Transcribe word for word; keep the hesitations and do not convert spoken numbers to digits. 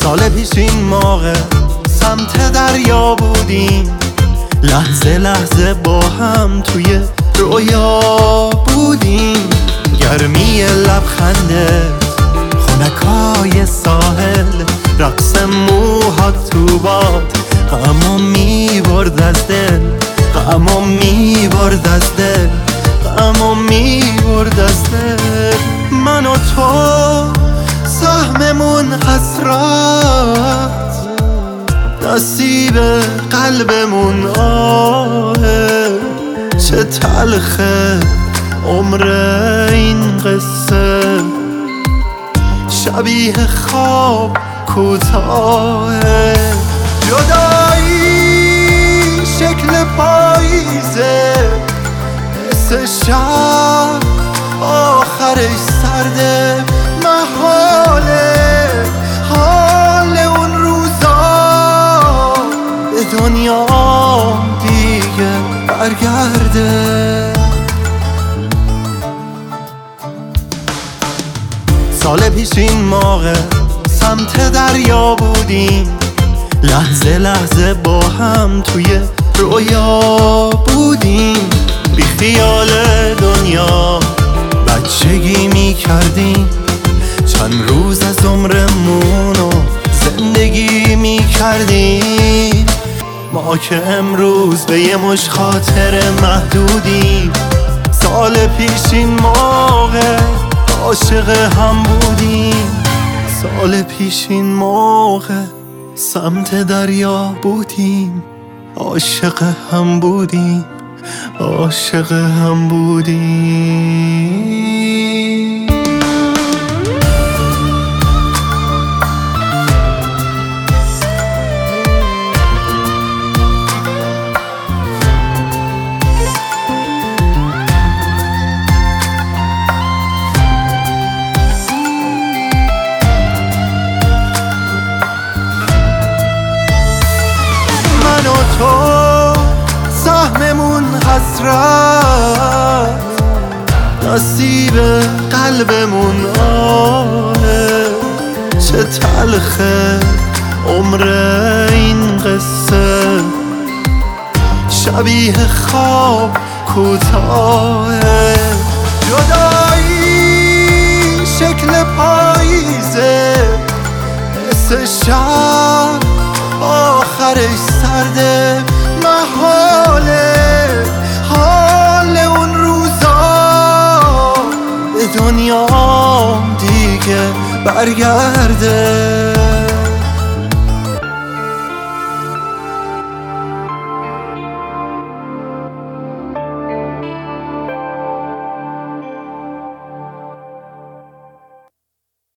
سال پیش این موقع سمت دریا بودیم، لحظه لحظه با هم توی رویا بودیم. گرمی لبخندت، خنکای ساحل، رقص موهات تو باد، غمو میبرد از دل، غمو میبرد از دل، غمو میبرد از دل. من و تو سهممون حسرت، نصیب قلبمون آه. چه تلخه عمر این قصه، شبیه خواب کوتاه. جدایی شکل پاییزه، حس شب آخرش سرده، محاله حال اون روزا به دنیا دیگه برگرده. سال پیش این موقع سمت دریا بودیم، لحظه لحظه با هم توی رویا بودیم. بی خیال دنیا بچگی می کردیم، چند روز از عمرمونو زندگی می کردیم. ما که امروز به یه مش خاطر محدودیم، سال پیش این موقع عاشق هم بودیم. سال پیش این موقع سمت دریا بودیم، عاشق هم بودیم، عاشق هم بودیم. من و تو سهممون حسرت، نصیب قلبمون آه. چه تلخه عمر این قصه، شبیه خواب کوتاه. جدایی شکل پاییزه، حس شب آخرش سرده، محاله حال اون روزا به دنیا دیگه برگرده.